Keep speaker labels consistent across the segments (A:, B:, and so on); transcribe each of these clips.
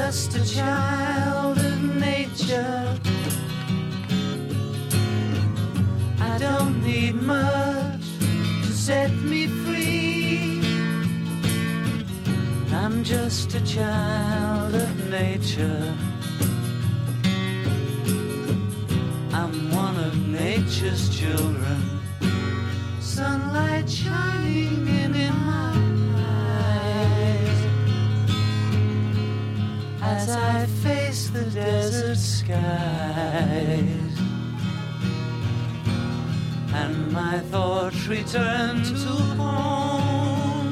A: just a child of nature. I don't need much to set me free. I'm just a child of nature. I'm one of nature's children. Sunlight shining in my eyes as I face the desert skies, and my thoughts return to home.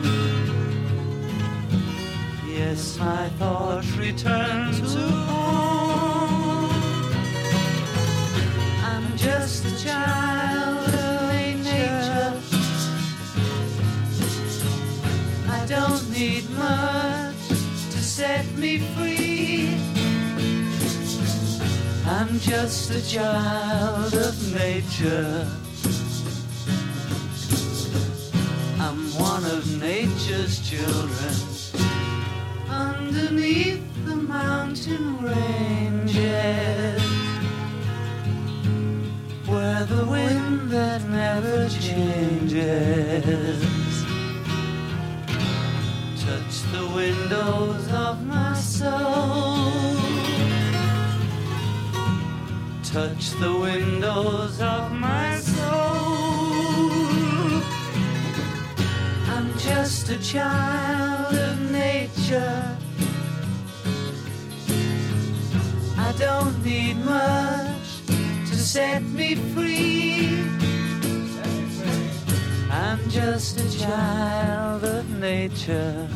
A: Yes, my thoughts return to home. I'm just a child of nature. I don't need much to set me free. I'm just a child of nature. I'm one of nature's children. Underneath the mountain ranges, where the wind that never changes touch the windows of my soul. Touch the windows of my soul. I'm just a child of nature. I don't need much to set me free. I'm just a child of nature.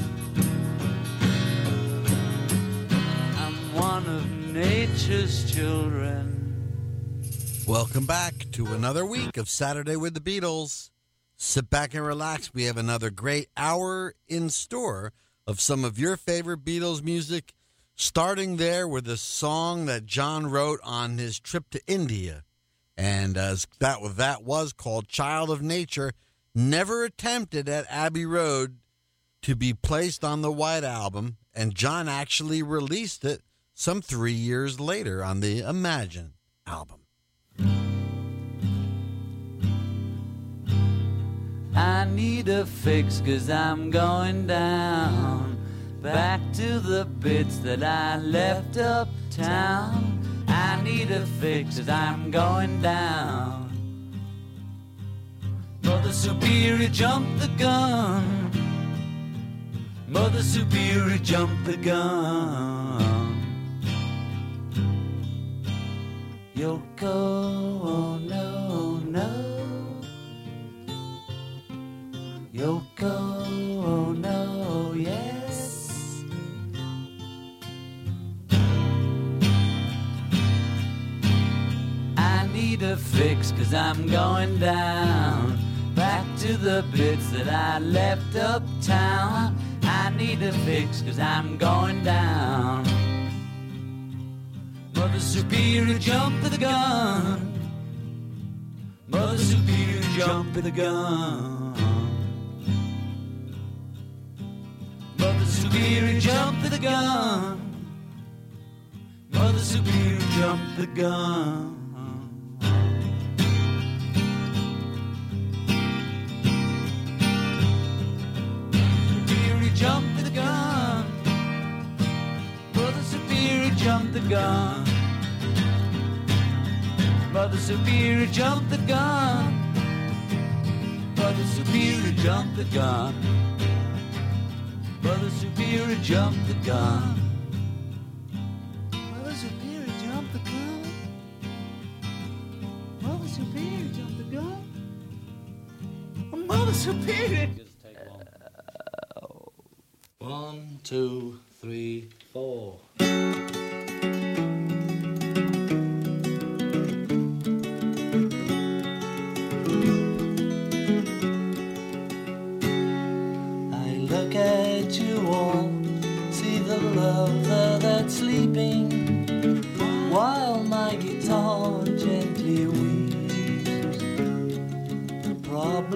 A: I'm one of nature's children.
B: Welcome back to another week of Saturday with the Beatles. Sit back and relax. We have another great hour in store of some of your favorite Beatles music, starting there with a song that John wrote on his trip to India. And that was called Child of Nature, never attempted at Abbey Road to be placed on the White Album, and John actually released it some 3 years later on the Imagine album.
A: I need a fix 'cause I'm going down, back to the bits that I left uptown. I need a fix 'cause I'm going down. Mother Superior jumped the gun. Mother Superior jumped the gun. Yoko, oh no, no. Yoko, oh no, yes. I need a fix 'cause I'm going down, back to the bits that I left uptown. I need a fix 'cause I'm going down. Mother Superior jumped the gun. Mother Superior jumped the gun. Mother Superior jumped the gun. Mother Superior jumped the gun. Superior jumped the gun. Mother Superior jumped the gun. Mother Superior jumped the gun. Mother Superior jumped the gun. Mother Superior jumped the gun. Mother Superior jumped the gun. Mother Superior jumped the gun. Mother Superior.
C: Just take one. 1, 2, 3, 4.
A: Look at you all, see the lover that's sleeping, while my guitar gently weeps. The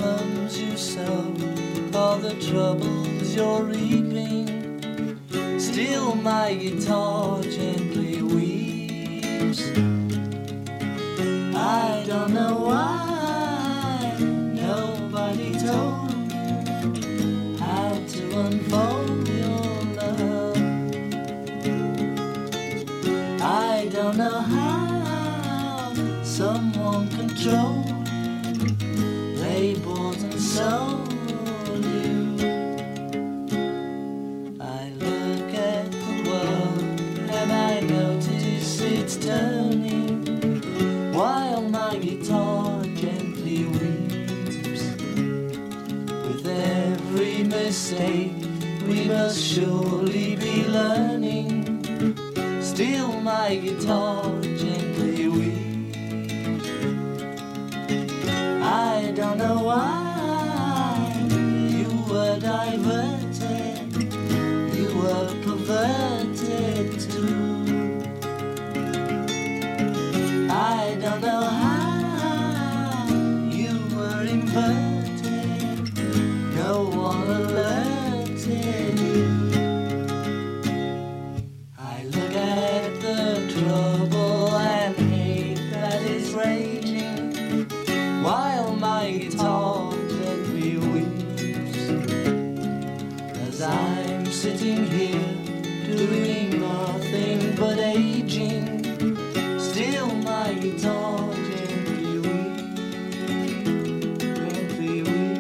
A: problems you solve are the troubles you're reaping. See Still my guitar gently weeps. I don't know why nobody told me how to unfold your love. I don't know how someone controlled you. They bought and sold you. I look at the world and I notice it's turning while my guitar gently weeps. With every mistake we must surely be learning. Still my guitar gently weeps. I don't know why you were diverted, you were perverted too. I don't know how you were inverted, no one alerted you. I look at the trouble and hate that is raging while my guitar gently weeps. As I'm sitting here doing nothing but aging, still my guitar gently weeps, gently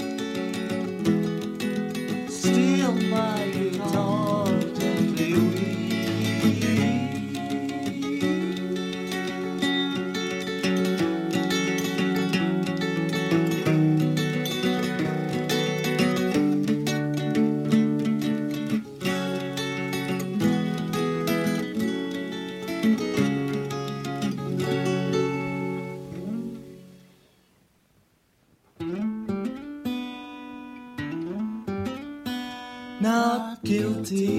A: weeps. Still my guitar gently weeps. Not guilty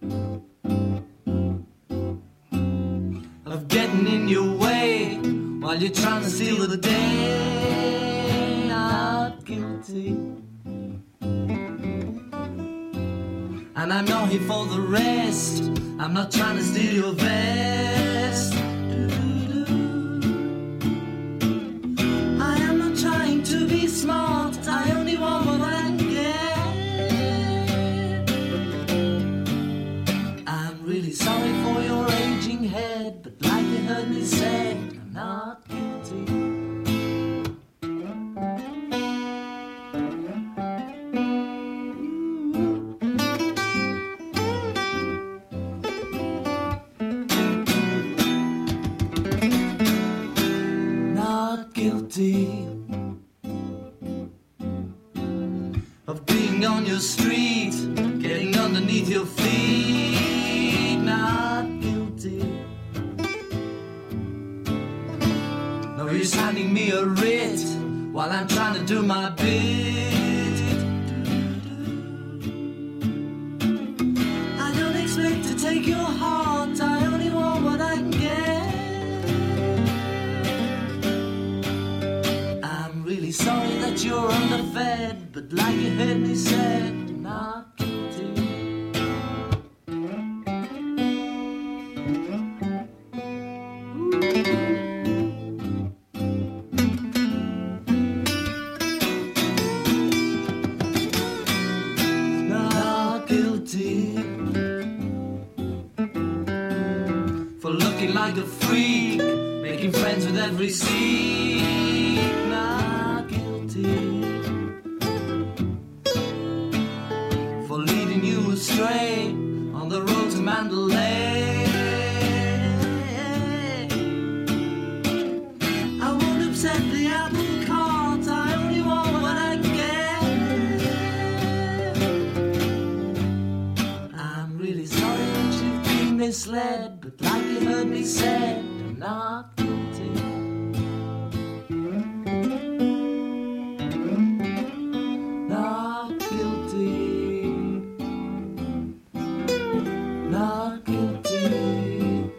A: of getting in your way while you're trying to steal the day. Not guilty. And I'm not here for the rest. I'm not trying to steal your vest. I am not trying to be smart. I only want what I can get. I'm really sorry for your aging head, but like you heard me say, I'm not guilty. Not guilty of being on your street, getting underneath your feet. Not guilty. No use handing me a writ while I'm trying to do my bit. I don't expect to take your heart, I only want what I can get. I'm really sorry that you're underfed, but like you heard me say, I'm not guilty. Not guilty for looking like a freak, making friends with every seek. Not guilty for leading you astray on the road to Mandalay. I won't upset the apple cart, I only want what I get. I'm really sorry that you've been misled, but like you heard me say, I'm not guilty. Not guilty. Not guilty.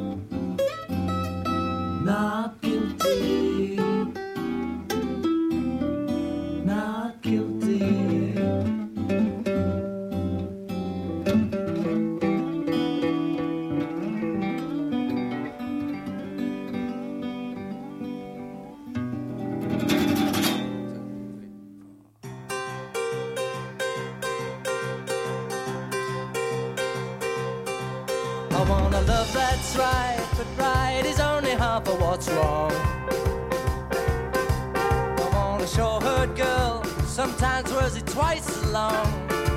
A: Not guilty. Not guilty.
D: I want a love that's right, but right is only half of what's wrong. I want a short-haired girl, sometimes wears it twice as long.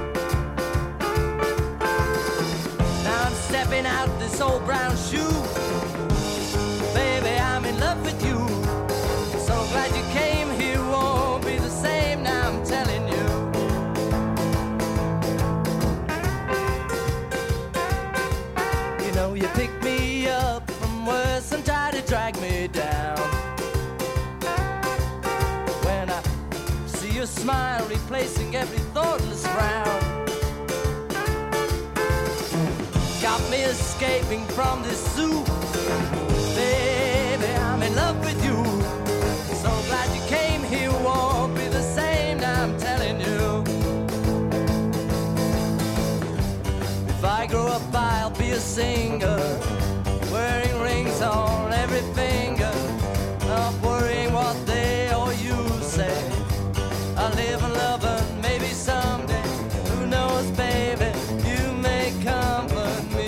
D: Now I'm stepping out this old brown shoe. Baby, I'm in love with you. So glad you came here, won't be the same now, I'm telling you. You know you pick me up from worse and try to drag me down. When I see your smile replacing every thoughtless frown. Got me escaping from this zoo. Baby, I'm in love with you. So glad you came here, won't be the same now, I'm telling you. If I grow up, I'll be a singer, wearing rings on every finger, not worrying what they or you say. I'll live and love and maybe someday, who knows, baby, you may comfort me.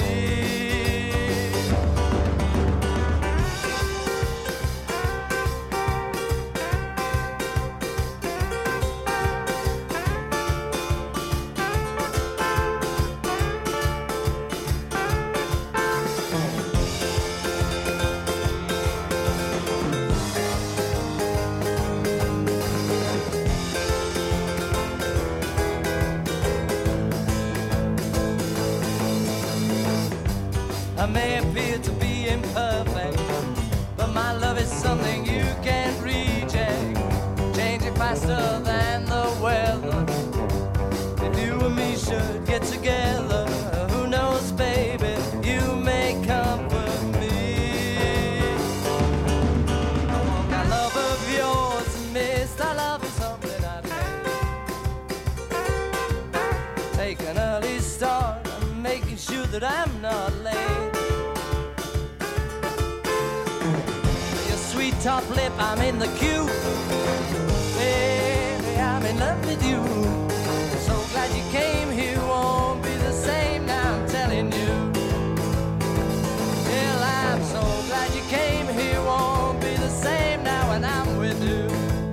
D: I may appear to be imperfect, but my love is something you can't reject. Changing faster than the weather. If you and me should get together, who knows, baby, you may comfort me. I want that love of yours, miss, I love is something I made. Take an early start, I'm making sure that I'm not late. Sweet top lip, I'm in the queue. Baby, I'm in love with you. So glad you came here, won't be the same now, I'm telling you. Well, I'm so glad you came here, won't be the same now when I'm with you.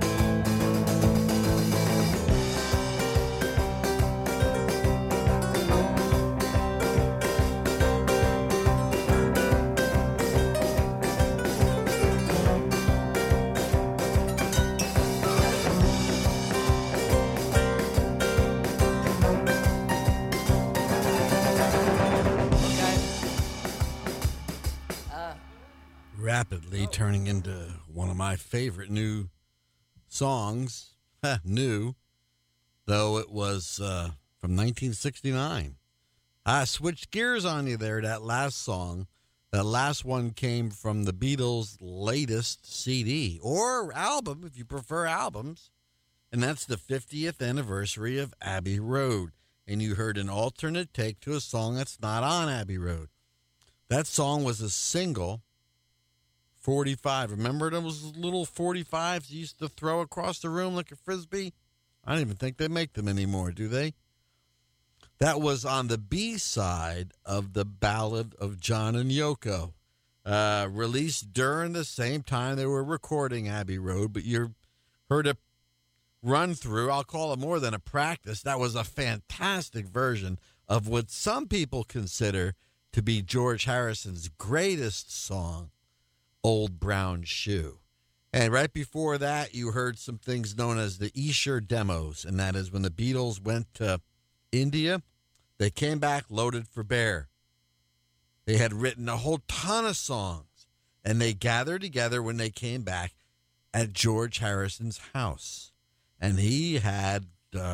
B: Rapidly turning into one of my favorite new songs. New, though it was from 1969. I switched gears on you there, that last song. That last one came from the Beatles' latest CD, or album, if you prefer albums. And that's the 50th anniversary of Abbey Road. And you heard an alternate take to a song that's not on Abbey Road. That song was a single, 45. Remember those little 45s you used to throw across the room like a Frisbee? I don't even think they make them anymore, do they? That was on the B-side of the Ballad of John and Yoko, released during the same time they were recording Abbey Road, but you heard a run through, I'll call it more than a practice. That was a fantastic version of what some people consider to be George Harrison's greatest song, Old Brown Shoe. And right before that, you heard some things known as the Esher demos, and that is when the Beatles went to India, they came back loaded for bear. They had written a whole ton of songs, and they gathered together when they came back at George Harrison's house. And he had,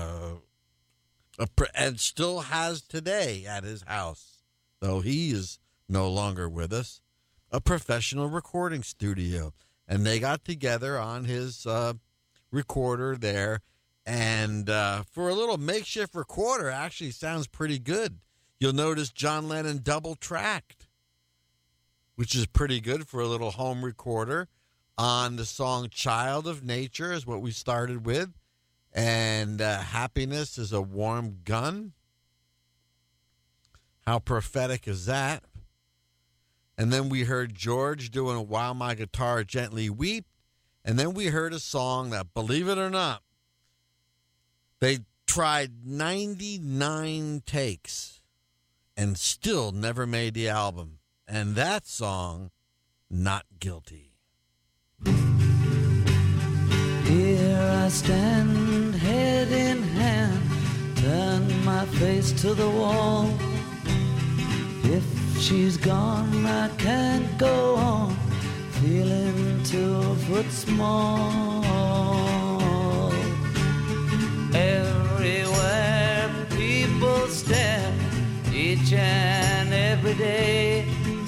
B: and still has today at his house, though he is no longer with us, a professional recording studio. And they got together on his recorder there. And for a little makeshift recorder, actually sounds pretty good. You'll notice John Lennon double-tracked, which is pretty good for a little home recorder, on the song Child of Nature is what we started with. And Happiness is a Warm Gun. How prophetic is that? And then we heard George doing While My Guitar Gently Weeps. And then we heard a song that, believe it or not, they tried 99 takes and still never made the album. And that song, Not Guilty.
A: Here I stand, head in hand, turn my face to the wall. If she's gone, I can't go on, feeling 2 foot small. Everywhere people stare, each and every day,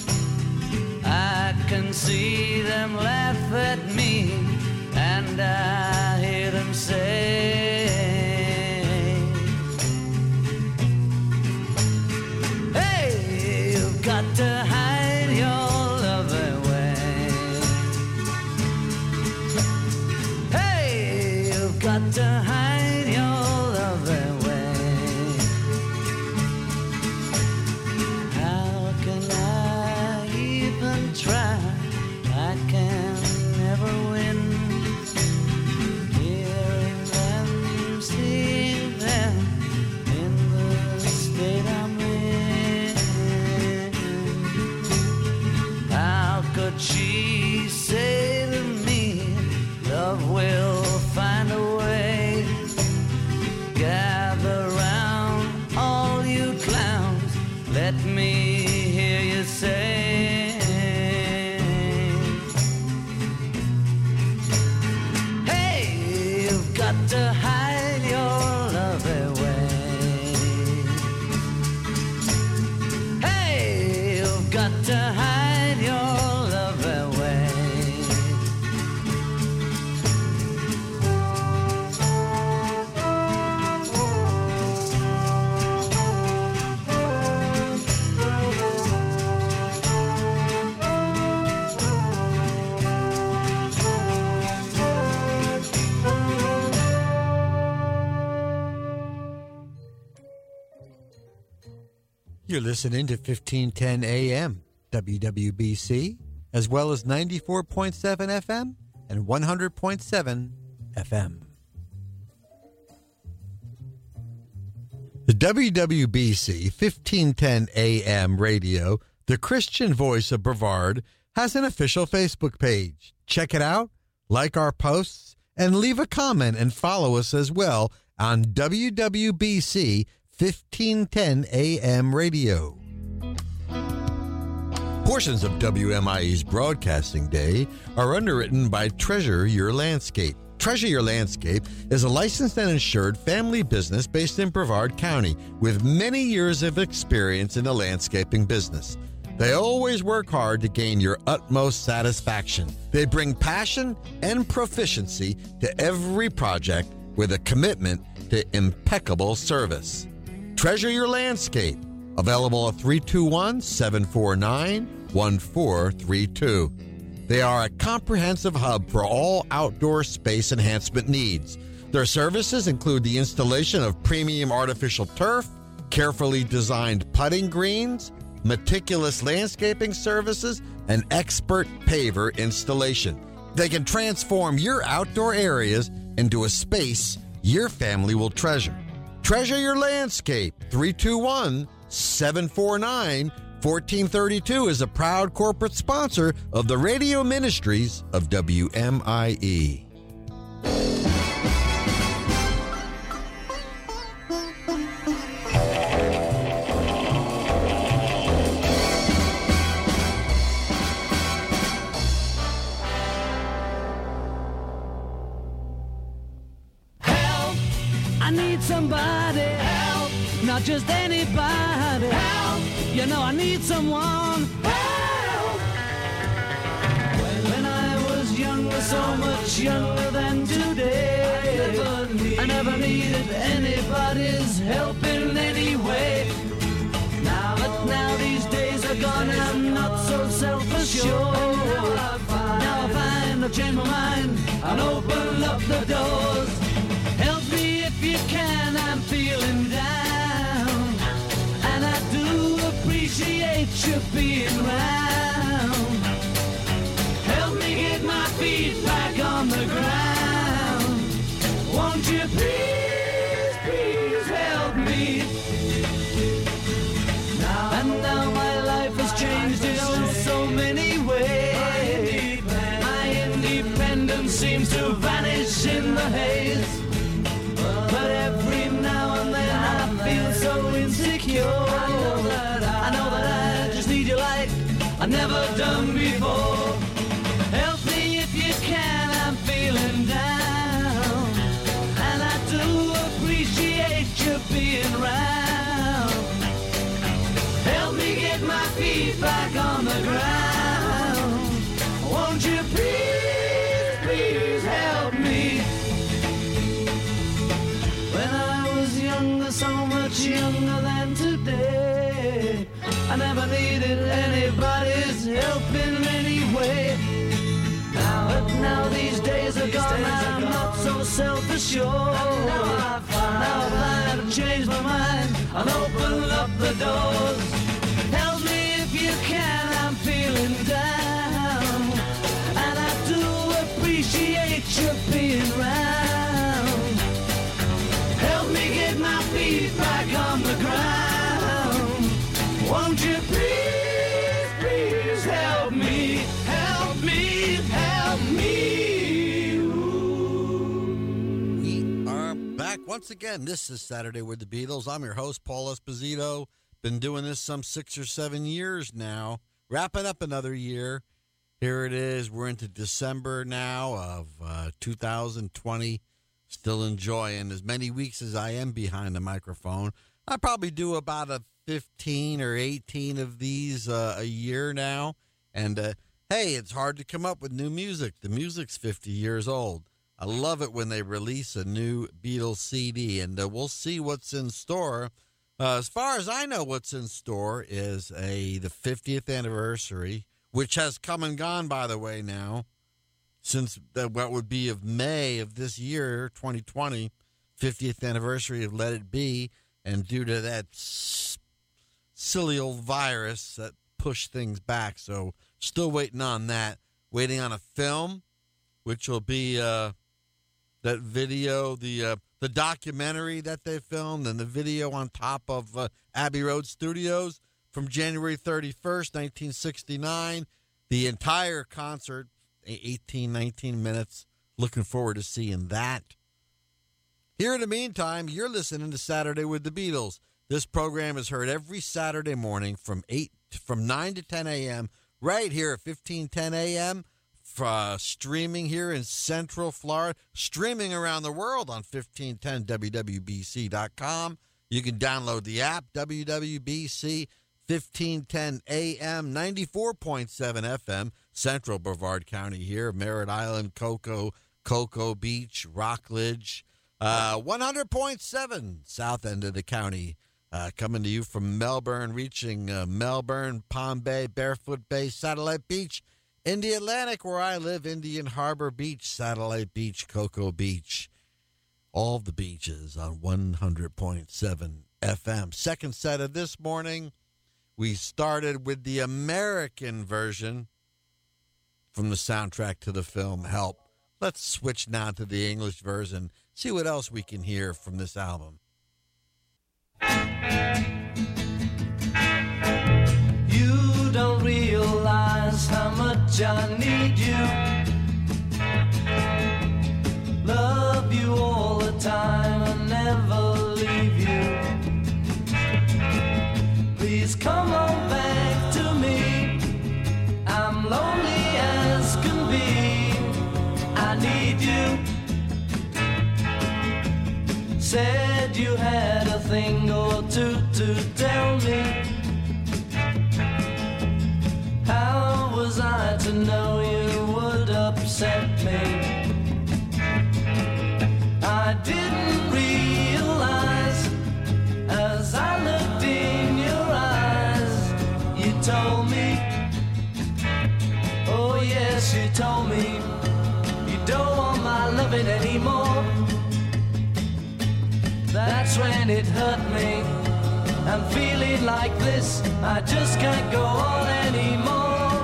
A: I can see them laugh at me, and I hear them say, hey, you've got to hide your love away. Hey, you've got to hide your love away. How can I even try? I can never win. Hearing them, seeing them in the state I'm in. How could she say to me, love will find a way? Gather round, all you clowns, let me hear you say, hey, you've got to hide your love away. Hey, you've got to hide your love away.
B: You're listening to 1510 AM, WWBC, as well as 94.7 FM and 100.7 FM. The WWBC 1510 AM radio, the Christian voice of Brevard, has an official Facebook page. Check it out, like our posts, and leave a comment and follow us as well on WWBC 1510 AM radio. Portions of WMIE's broadcasting day are underwritten by Treasure Your Landscape. Treasure Your Landscape is a licensed and insured family business based in Brevard County with many years of experience in the landscaping business. They always work hard to gain your utmost satisfaction. They bring passion and proficiency to every project with a commitment to impeccable service. Treasure Your Landscape, available at 321-749-1432. They are a comprehensive hub for all outdoor space enhancement needs. Their services include the installation of premium artificial turf, carefully designed putting greens, meticulous landscaping services, and expert paver installation. They can transform your outdoor areas into a space your family will treasure. Treasure Your Landscape, 321-749-1432 is a proud corporate sponsor of the radio ministries of WMIE.
A: I need somebody help, not just anybody help. You know I need someone help. When I was younger, so much younger than today, I never needed anybody's help in any way. But now these days are gone and I'm not so self-assured. Now I find I've changed my mind and open up the doors. Help me if you can, I'm feeling down, and I do appreciate you being round. flash in the haze. But every now and then I feel so insecure. I know that I just need you like I've never done before. Help me if you can, I'm feeling down. And I do appreciate you being around. Help me get my feet back on the ground. Won't you please, please help me? When I was younger, so much younger than today, I never needed anybody's help in any way. But now these days are gone, I'm not so self-assured. Now I've changed my mind, I'll open up the doors. Help me if you can, I'm feeling down. And I do appreciate you being around. Help me get my feet back on the ground. Won't you please, please help me, help me, help me. Ooh.
B: We are back once again. This is Saturday with the Beatles. I'm your host, Paul Esposito. Been doing this some 6 or 7 years now. Wrapping up another year. Here it is. We're into December now of 2020. Still enjoying as many weeks as I am behind the microphone. I probably do about a 15 or 18 of these a year now. And, hey, it's hard to come up with new music. The music's 50 years old. I love it when they release a new Beatles CD, and we'll see what's in store. As far as I know, what's in store is the 50th anniversary, which has come and gone, by the way, now, since what would be of May of this year, 2020, 50th anniversary of Let It Be, and due to that silly old virus that pushed things back, so still waiting on that. Waiting on a film, which will be that video, the documentary that they filmed, and the video on top of Abbey Road Studios from January 31st, 1969. The entire concert, 18, 19 minutes. Looking forward to seeing that. Here in the meantime, you're listening to Saturday with the Beatles. This program is heard every Saturday morning from 9 to 10 a.m. right here at 1510 a.m. Streaming here in Central Florida, streaming around the world on 1510wwbc.com. You can download the app, WWBC 1510 AM, 94.7 FM, Central Brevard County here, Merritt Island, Cocoa Beach, Rockledge, 100.7 south end of the county. Coming to you from Melbourne, reaching Melbourne, Palm Bay, Barefoot Bay, Satellite Beach, in the Atlantic, where I live, Indian Harbor Beach, Satellite Beach, Cocoa Beach, all the beaches on 100.7 FM. Second set of this morning, we started with the American version from the soundtrack to the film Help. Let's switch now to the English version, see what else we can hear from this album.
D: You don't realize how much I need you. Love you all the time and never leave you. Please come on back to me. I'm lonely as can be. I need you. Said you had a thing or two to tell me. How was I to know you would upset me? I didn't realize as I looked in your eyes. You told me, oh yes, you told me you don't want my loving anymore. That's when it hurt me. I'm feeling like this, I just can't go on anymore.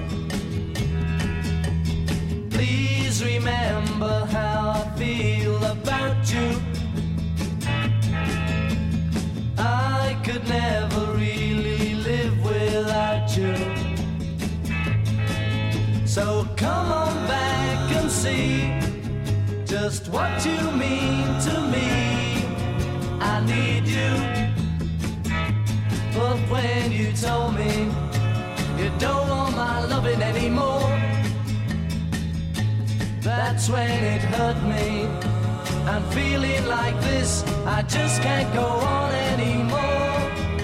D: Please remember how I feel about you. I could never really live without you. So come on back and see just just what you mean to me. I need you. But when you told me you don't want my loving anymore, that's when it hurt me. I'm feeling like this, I just can't go on anymore.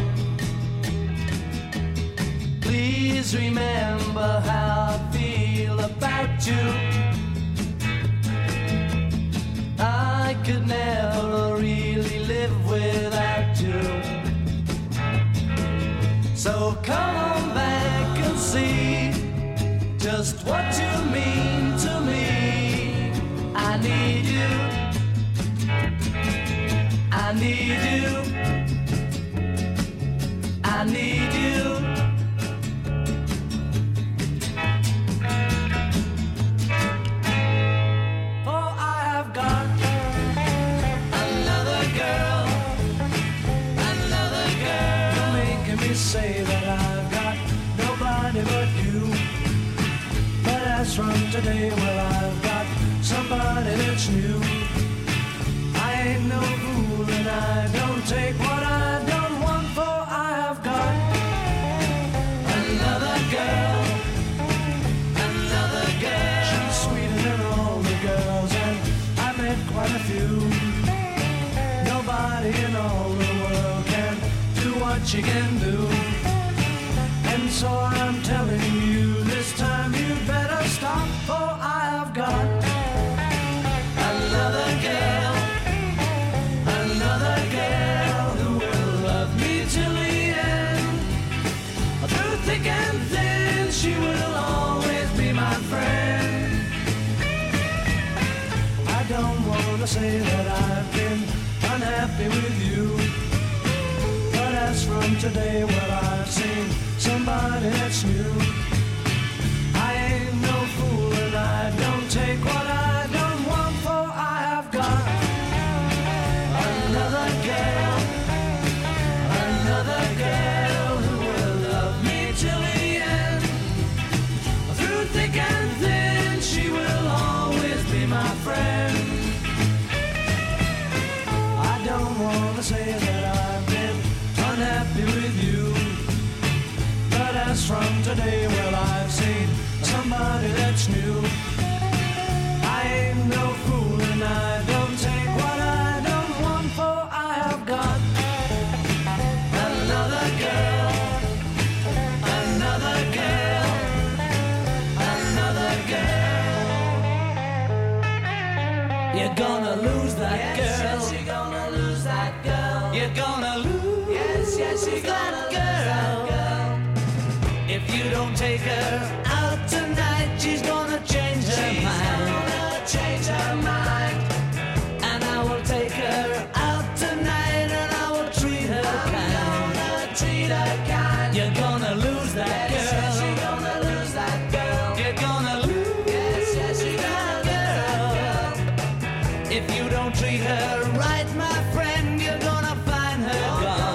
D: Please remember how I feel about you. I could never really live without you. So come on back and see just what you mean to me. I need you. I need you. I need you. Say that I've got nobody but you. But as from today, well, I've got somebody that's new. I ain't no fool and I don't take what I don't want, for I have got another girl. Another girl. She's sweeter than all the girls, and I met quite a few. Nobody in all the world can do what you can do. And so I'm telling you, this time you better stop, for I have got another girl. Another girl who will love me till the end. Through thick and thin, she will always be my friend. I don't want to say that I've been unhappy with you. As from today, well, I've seen somebody that's new. I ain't no fool and I don't take what I don't want, for I have got another girl. Another girl who will love me till the end. Through thick and thin, she will always be my friend. I don't want to say that I've been unhappy with you, but as from today, well, I've seen somebody that's new. I ain't no fool and I don't take what I don't want, for I have got another girl. Another girl. Another girl. You're gonna lose that girl. Yes, you're gonna lose that girl. You're gonna lose. Yes, you're gonna lose that girl. If you don't take her out tonight, she's gonna change her mind. She's gonna change her mind. And I will take her out tonight, and I will treat her kind. I'm gonna treat her kind. You're gonna lose that girl. Yes, you're gonna lose that girl. You're gonna lose. Yes, you're gonna lose that girl. If you don't treat her right, my friend, you're gonna find her gone.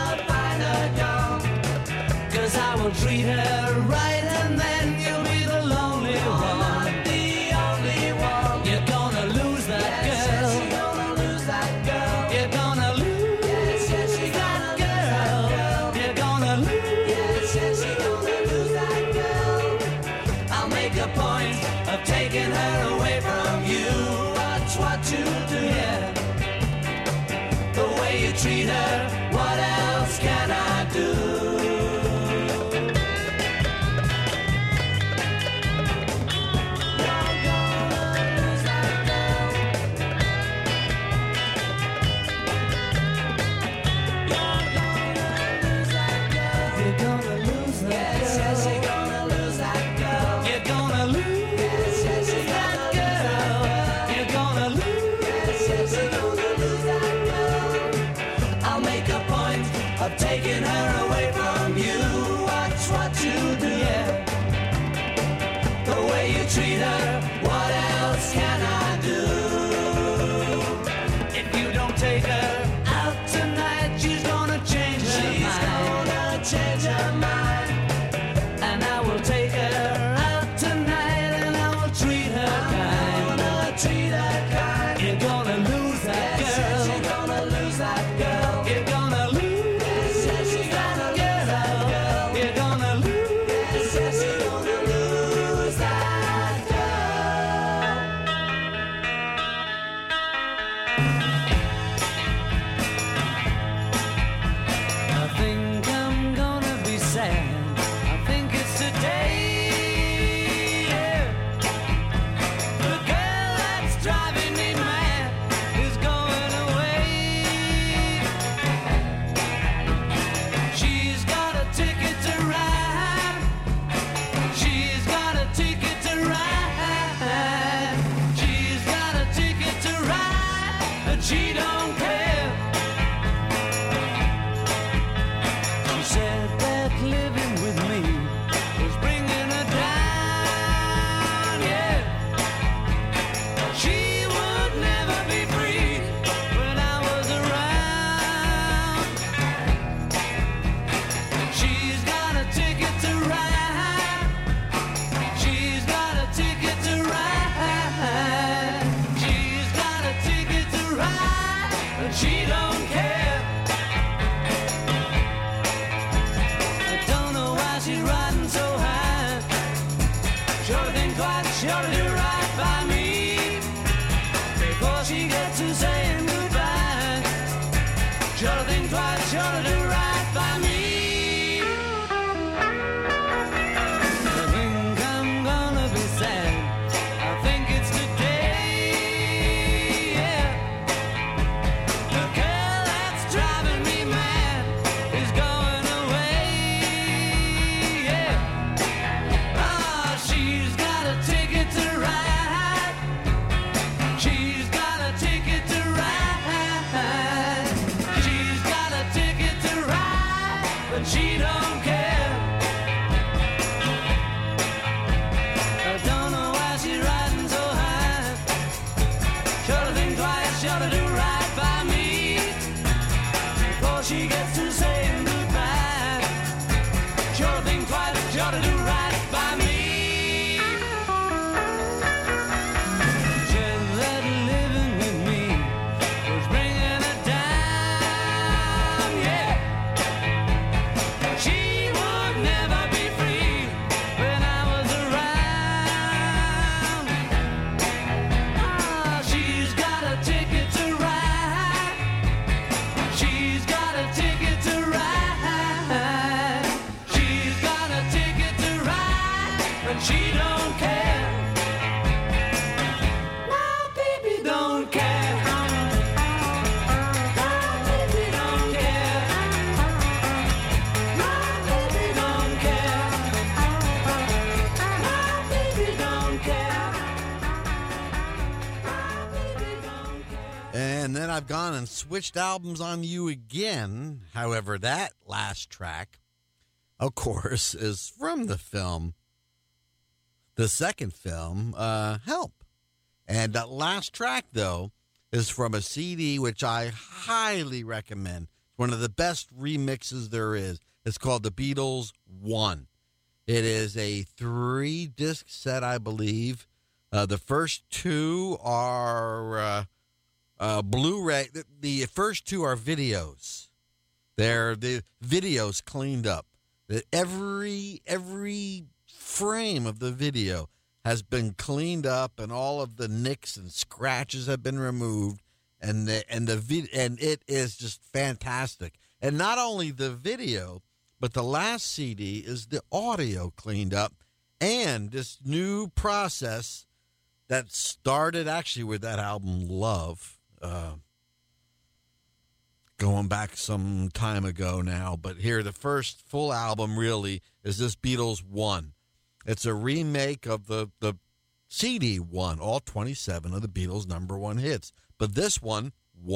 D: I will treat her right, and then you'll be the lonely one. Not the only one. You're gonna lose that girl. Yes, you're gonna lose that girl. You're gonna lose. Yes, you're gonna lose that girl. You're gonna lose. Yes, you're gonna lose that girl. I'll make a point of taking her away from you. Watch what you do, yeah. The way you treat her, what else can I do?
A: but she don't care. I don't know why she's riding so high. Sure to think twice, sure to do right by me before she gets to saying goodbye. Sure to think twice, sure to do right by me. Said that living with me was bringing her down, yeah. She would never be free when I was around. Ah, she's got a ticket to ride. She's got a ticket to ride. She's got a ticket to ride, but she don't care. My baby don't care. My baby don't care. My baby don't care. My baby don't care. My baby don't care.
B: And then I've gone and switched albums on you again. However, that last track, of course, is from the film, the second film, Help. And that last track, though, is from a CD which I highly recommend. It's one of the best remixes there is. It's called The Beatles 1. It is a 3-disc set, I believe. The first two are Blu-ray. The first two are videos. They're the videos cleaned up. Every frame of the video has been cleaned up, and all of the nicks and scratches have been removed, and it is just fantastic. And not only the video, but the last CD is the audio cleaned up, and this new process that started actually with that album Love, going back some time ago now. But here, the first full album really is this Beatles 1. It's a remake of the CD 1, all 27 of the Beatles' number one hits. But this one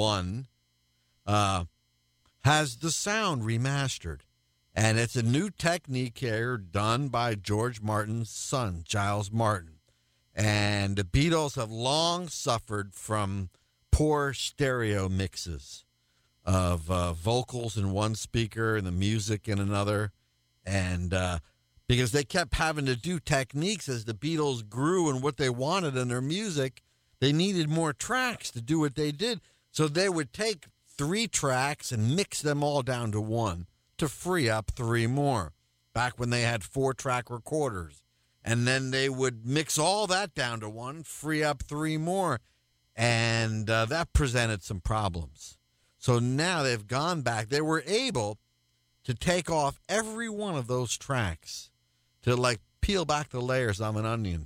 B: has the sound remastered. And it's a new technique here done by George Martin's son, Giles Martin. And the Beatles have long suffered from poor stereo mixes of vocals in one speaker and the music in another. And because they kept having to do techniques as the Beatles grew and what they wanted in their music, they needed more tracks to do what they did. So they would take 3 tracks and mix them all down to 1 to free up 3 more, back when they had 4-track recorders. And then they would mix all that down to 1, free up 3 more, and that presented some problems. So now they've gone back. They were able to take off every one of those tracks, to like peel back the layers on an onion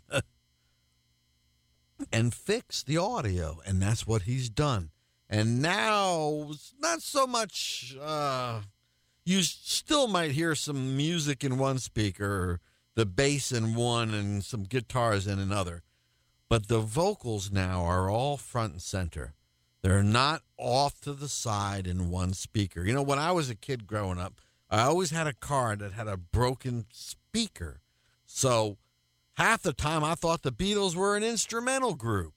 B: and fix the audio. And that's what he's done. And now it's not so much, you still might hear some music in one speaker, the bass in one, and some guitars in another. But the vocals now are all front and center. They're not off to the side in one speaker. You know, when I was a kid growing up, I always had a car that had a broken speaker. So half the time I thought the Beatles were an instrumental group.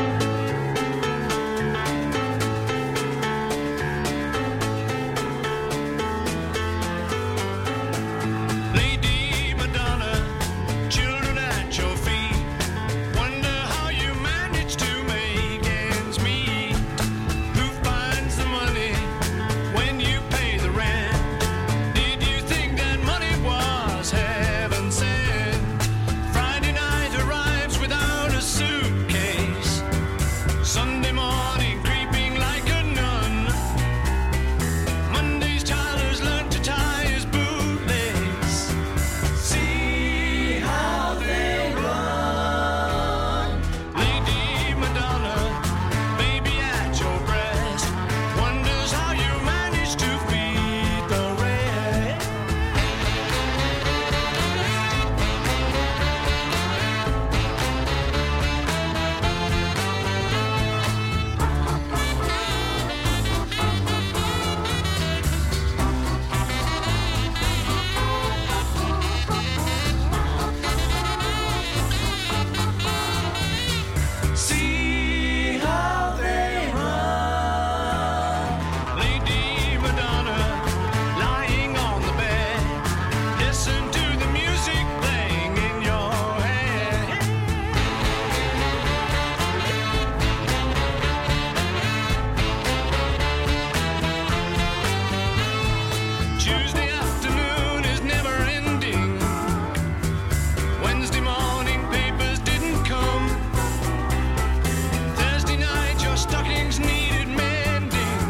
E: Lady Madonna, children at your feet, wonder how you manage to make ends meet. Who finds the money when you pay the rent? Did you think that money was heaven sent? Friday night arrives without a suitcase. Tuesday afternoon is never ending. Wednesday morning papers didn't come. Thursday night your stockings needed mending.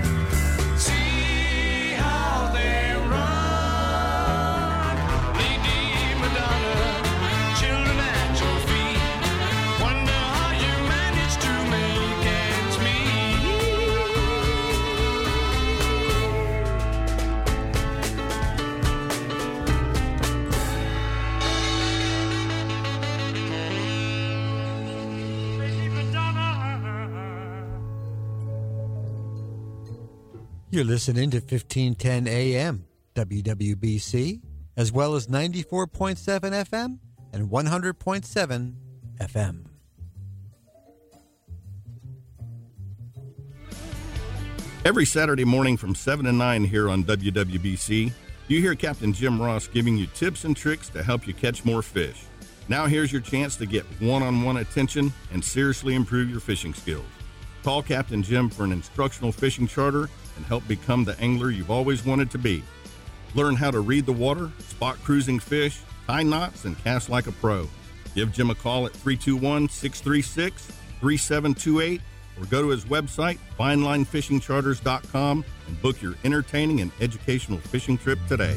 E: See how they run. Lady Madonna, children at your feet. Wonder how you managed to make ends
B: You're listening to 1510 AM WWBC, as well as 94.7 FM and 100.7 FM.
F: Every Saturday morning from 7 to 9 here on WWBC, you hear Captain Jim Ross giving you tips and tricks to help you catch more fish. Now here's your chance to get one-on-one attention and seriously improve your fishing skills. Call Captain Jim for an instructional fishing charter and help become the angler you've always wanted to be. Learn how to read the water, spot cruising fish, tie knots, and cast like a pro. Give Jim a call at 321-636-3728 or go to his website, finelinefishingcharters.com, and book your entertaining and educational fishing trip today.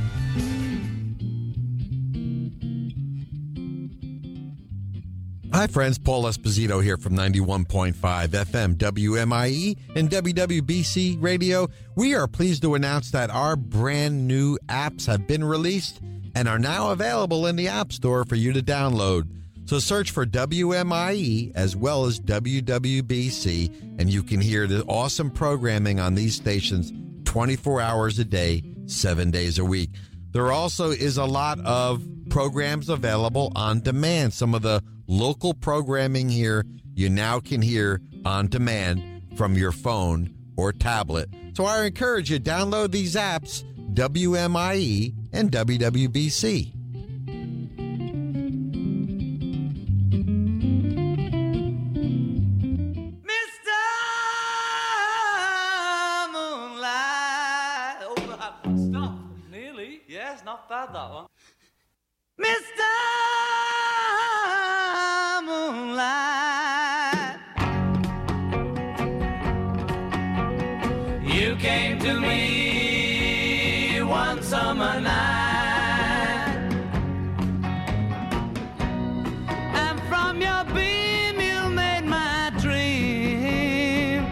B: Hi, friends. Paul Esposito here from 91.5 FM WMIE and WWBC Radio. We are pleased to announce that our brand new apps have been released and are now available in the App Store for you to download. So search for WMIE as well as WWBC, and you can hear the awesome programming on these stations 24 hours a day, 7 days a week. There also is a lot of programs available on demand. Some of the local programming here you now can hear on demand from your phone or tablet. So I encourage you, download these apps, WMIE and WWBC.
A: Not bad, that one.
D: Mr. Moonlight, you came to me one summer night, and from your beam you made my dream,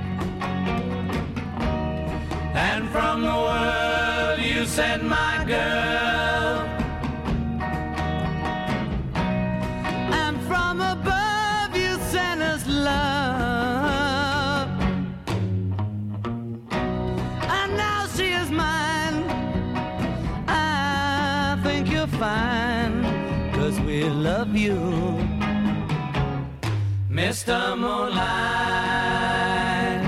D: and from the world you sent my girl. Fine, 'cause we love you, Mr. Moonlight,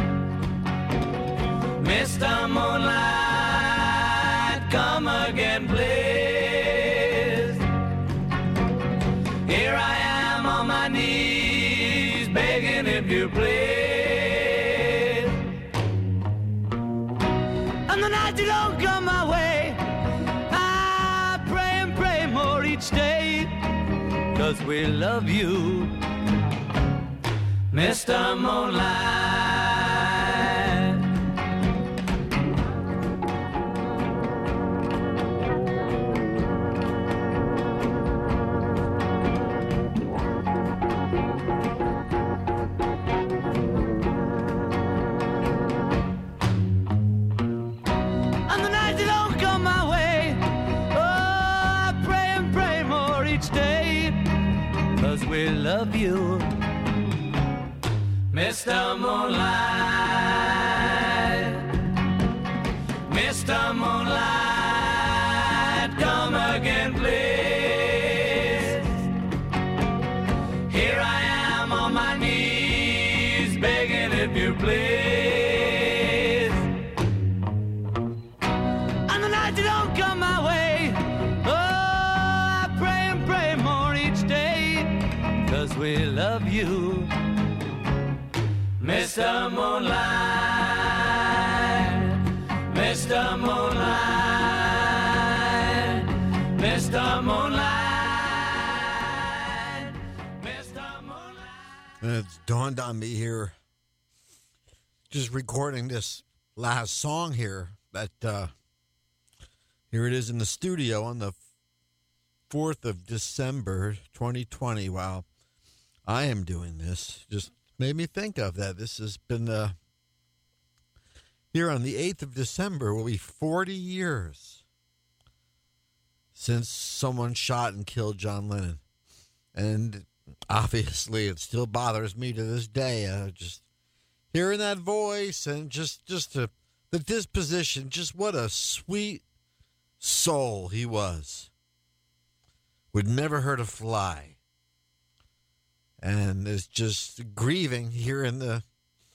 D: Mr. Moonlight, come again, please. Here I am on my knees, begging if you please. And the night you don't come my way, each day, 'cause we love you, Mr. Moonlight. And the night you don't come my way, day, 'cause we love you, Mr. Moonlight, Mr. Moonlight, come again, please. Here I am on my knees, begging if you please. And the night you don't come my way, 'cause we love you, Mr. Moonlight, Mr. Moonlight.
B: And it's dawned on me here, just recording this last song here, that here it is in the studio on the 4th of December, 2020. While I am doing this, just made me think of that. This has been here on the 8th of December will be 40 years since someone shot and killed John Lennon. And obviously it still bothers me to this day. Just hearing that voice and just the disposition, just what a sweet soul he was. Would never hurt a fly. And is just grieving hearing the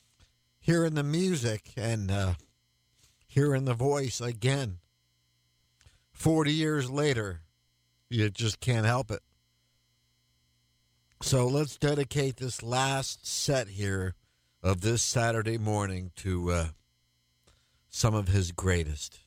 B: music and hearing the voice again. 40 years later, you just can't help it. So let's dedicate this last set here of this Saturday morning to some of his greatest.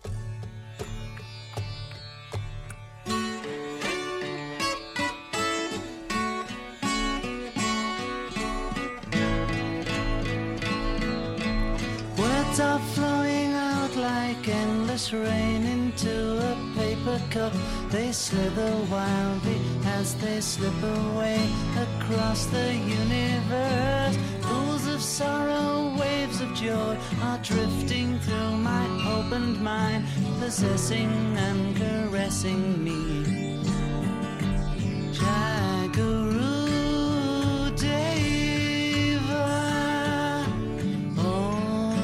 A: Words are flowing out like endless rain into a paper cup. They slither wildly as they slip away across the universe. Pools of sorrow, waves of joy are drifting through my opened mind, possessing and caressing me. Jaguru Deva, oh,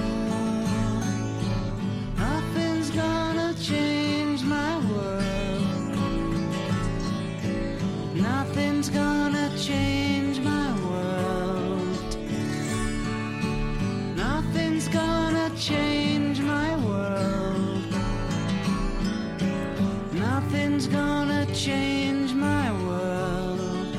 A: nothing's gonna change my world. Nothing's gonna change my world. Nothing's gonna change my world. Nothing's gonna change my world.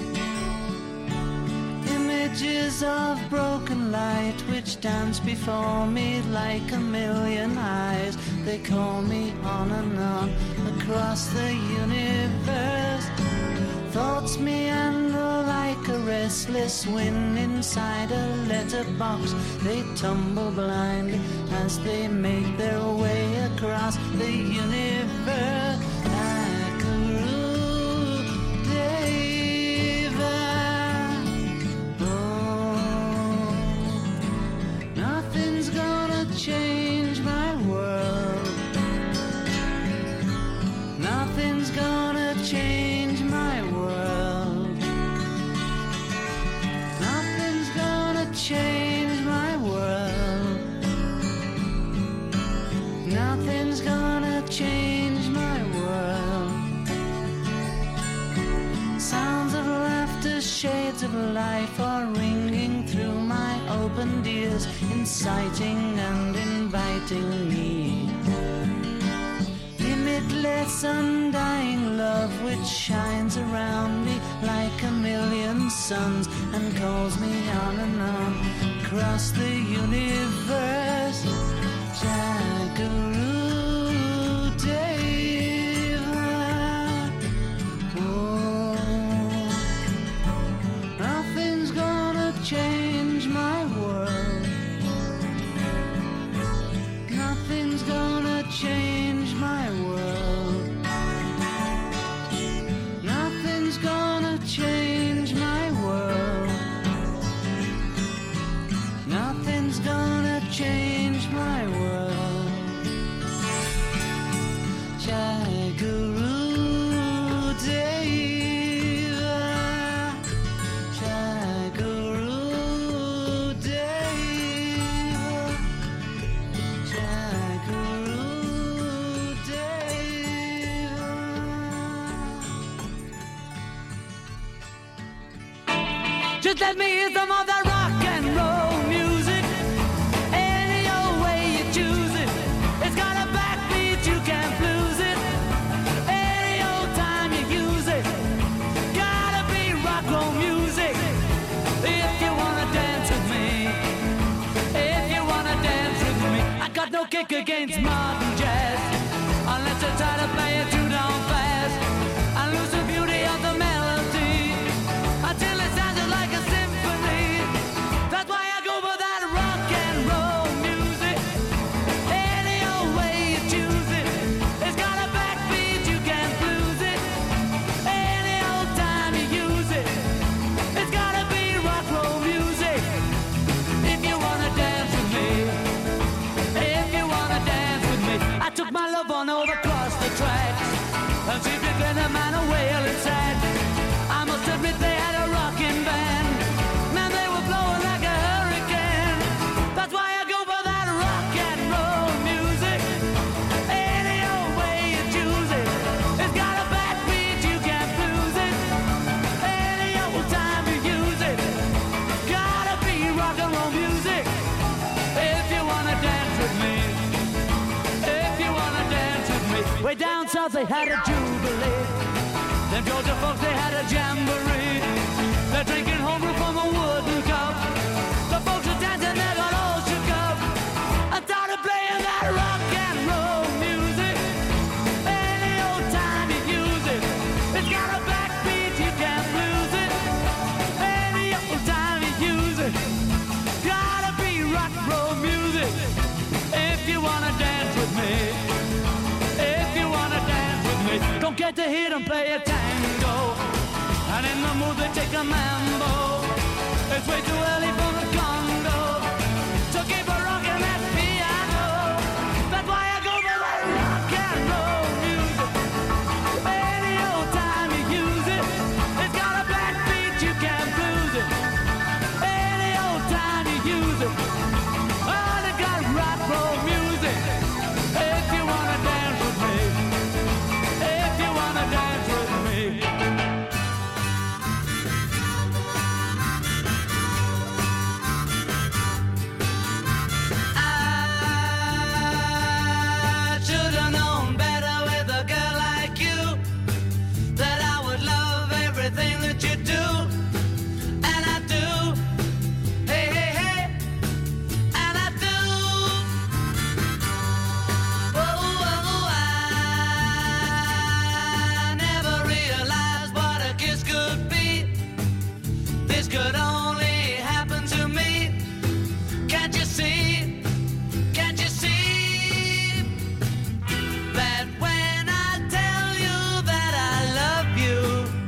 A: Images of broken light which dance before me like a million eyes. They call me on and on across the universe. Thoughts meander like a restless wind inside a letterbox. They tumble blindly as they make their way across the universe. Jaguru Deva, oh, nothing's gonna change my world. Nothing's gonna change my world. Nothing's gonna change my world. Nothing's gonna change my world. Sounds of laughter, shades of life are ringing through my opened ears, inciting and inviting me. Limitless, undying love which shines around me like a million suns and calls me on and on across the universe. Jaguru Deva, oh, nothing's gonna change my world. Nothing's gonna change my world. Nothing's gonna change my world. Nothing's gonna change my world. Jaguru Deva, Jaguru Deva, Jaguru Deva. Just let me hear some of that rock and roll music. Any old way you choose it. It's got a backbeat, you can't lose it. Any old time you use it. Gotta be rock roll music. If you wanna dance with me. If you wanna dance with me. I got no kick against modern jazz. Unless you try to play it too down fast. I lose the beauty of the melody. Until it sounds like a symphony. on over across the tracks, and she began a man a wailing sad. I must admit they had a rocking band. Man, they were blowing like a hurricane. That's why I go for that rock and roll music. Any old way you choose it. It's got a backbeat, you can't lose it. Any old time you use it. Gotta be rock and roll music. If you wanna dance with me. If you wanna dance with me. Way down south they had a jubilee. Them Georgia folks, they had a jamboree. They're drinking homebrew from a wooden cup. The folks are dancing, they got all shook up. I started playing that rock and roll music. Any old time you use it. It's got a backbeat, you can't lose it. Any old time you use it. Gotta be rock and roll music. If you wanna dance with me. If you wanna dance with me. Don't get to hear them play a tango. And in the mood they take a mambo. It's way too early for the Congo. So keep a rockin' that piano. That's why I go for that rock and roll music. Any old time you use it. It's got a backbeat, you can't lose it. Any old time you use it. Oh, they got rock and roll music. If you wanna dance with me. If you wanna dance with me. I should've known better with a girl like you, that I would love everything that you do, and I do. Hey, hey, hey, and I do. Oh, I never realized what a kiss could be. This could only happen to me. Can't you see? Can't you see that when I tell you that I love you,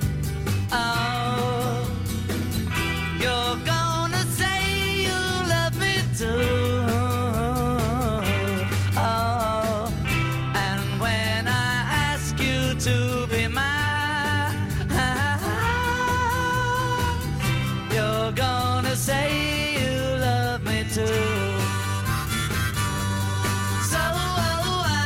A: oh, you're gonna say you love me too. Oh, and when I ask you to be mine, you're gonna say you love me too. So I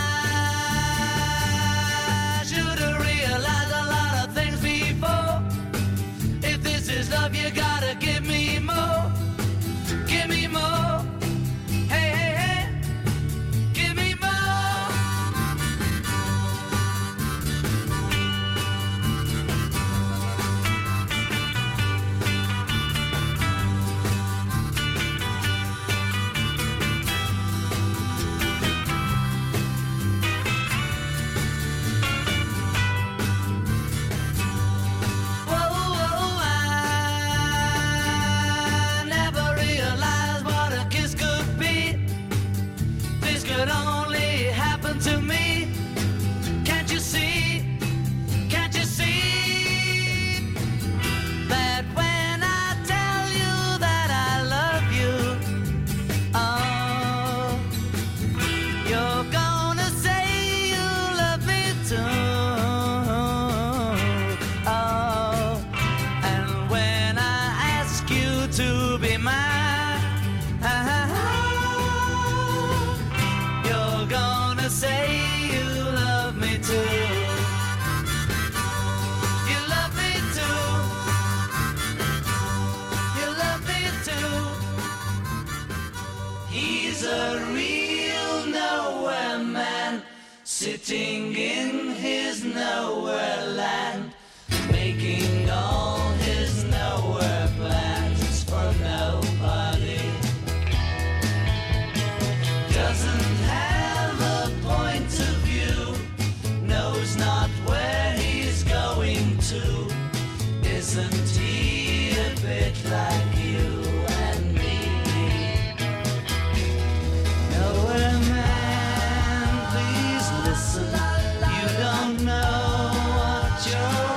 A: should've realized a lot of things before. If this is love, you gotta give me more. Give me more. Hey, hey, hey. Give me more. Whoa, I never realized what a kiss could be. This could only happen to me. Can't you see? Can't you see that when I tell you that I love you, oh, you're gonna say you love me too. Oh, and when I ask you to be mine, you're gonna say you love me too. You love me too. You love me too. He's a real nowhere man, sitting in his nowhere land, making all his nowhere plans for nobody. Doesn't have a point of view, knows not where he's going to. Isn't he a bit like you and me? Nowhere man, please listen. You don't know what you're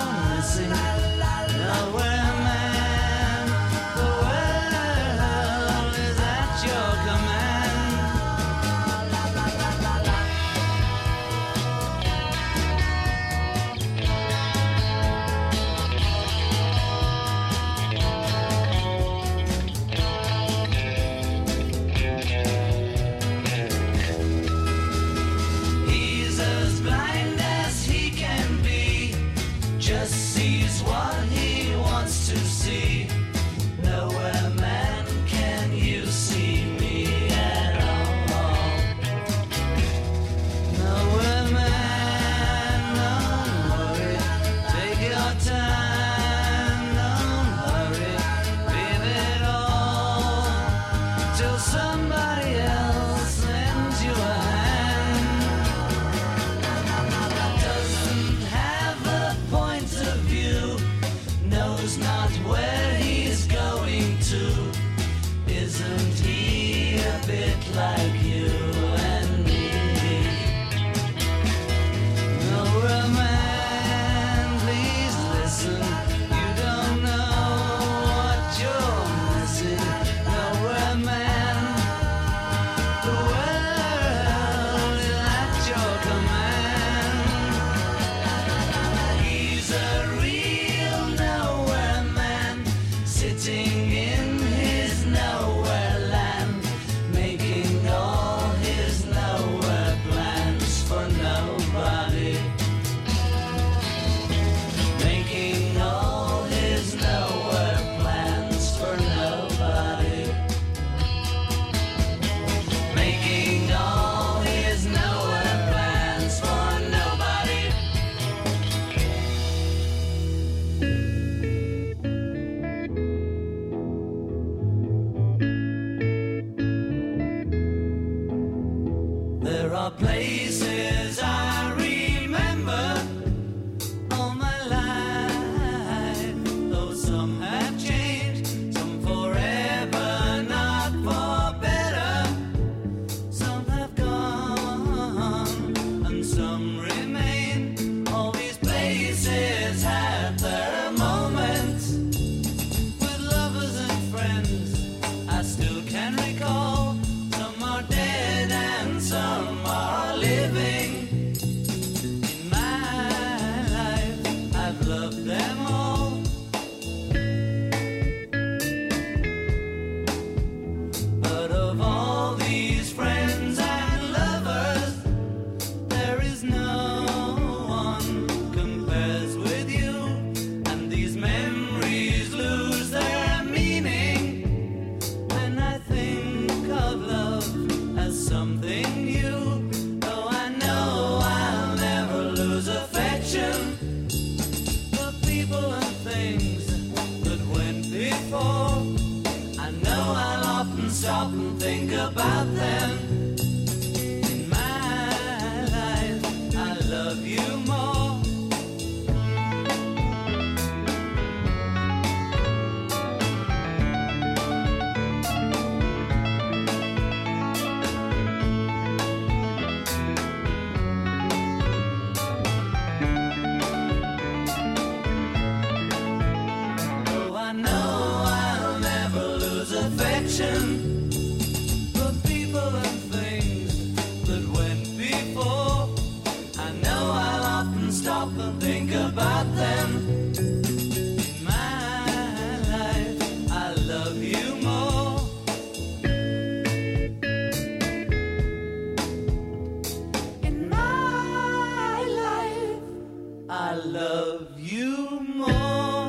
A: love you more. Oh, I know I'll never lose affection for people and things that went before. I know I'll often stop and think about them. In my life, I love you more. In my life, I love you more.